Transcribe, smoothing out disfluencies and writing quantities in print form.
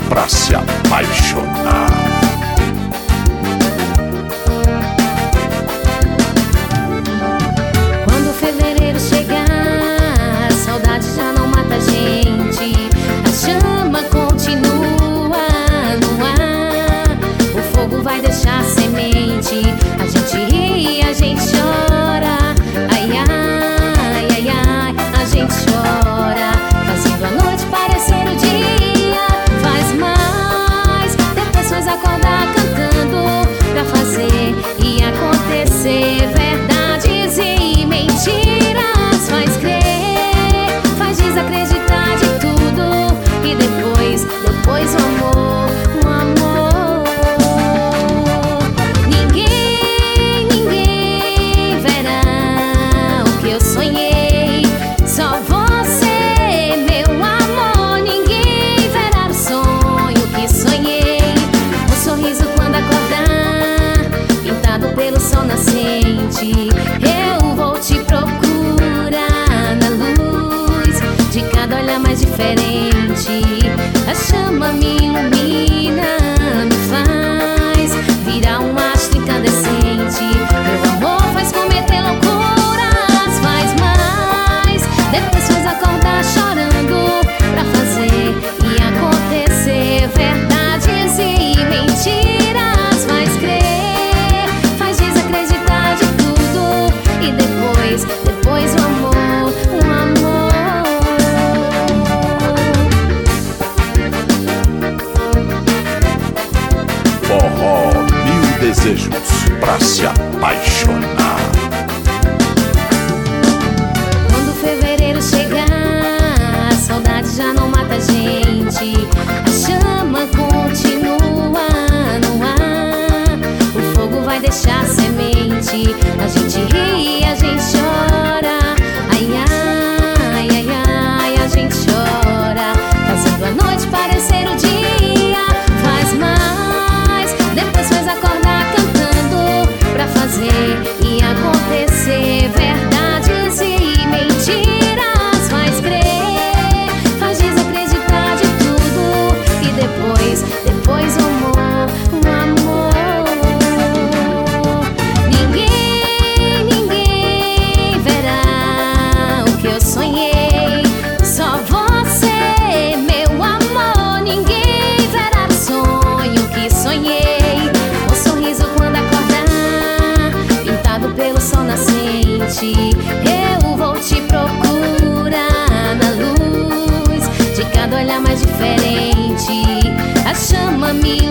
pra se apaixonar. Quando fevereiro chegar, a saudade já não mata a gente. A chama continua no ar, o fogo vai deixar semente. A gente ri, a gente chora, ai, ai, ai, ai. A gente chora, fazendo a noite parecer o dia. Faz mais, depois faz acordar cantando, pra fazer e acontecer verdades e mentiras. Faz crer, faz desacreditar de tudo. E depois o amor, o amor. Ninguém verá o que eu sonhei, só você, meu amor. Ninguém verá o sonho que sonhei. Um sorriso quando acordar, pintado pelo sol nascente. Eu vou te procurar na luz de cada olhar mais diferente. A chama me ilumina, me faz virar um astro incandescente. Meu amor faz cometer loucuras, faz mais, depois faz acordar chorando, pra fazer e acontecer verdades e mentiras. Faz crer, faz desacreditar de tudo. E depois o amor, o amor. Forró Mil Desejos pra se apaixonar. Quando fevereiro chegar, a saudade já não mata a gente. A chama continua no ar, o fogo vai deixar semente. A gente ri, a gente chora, ai, ai, ai, ai. A gente chora, fazendo a noite parecer o dia. Faz mais, depois faz acordar cantando, pra fazer e acontecer verdades e mentiras. Faz crer, faz desacreditar de tudo. E depois o amor, o amor. Ninguém verá o que eu sonhei, só você, meu amor. Ninguém verá o sonho que sonhei. Um sorriso quando acordar, pintado pelo sol nascente. Eu vou te procurar na luz de cada olhar mais diferente. A chama me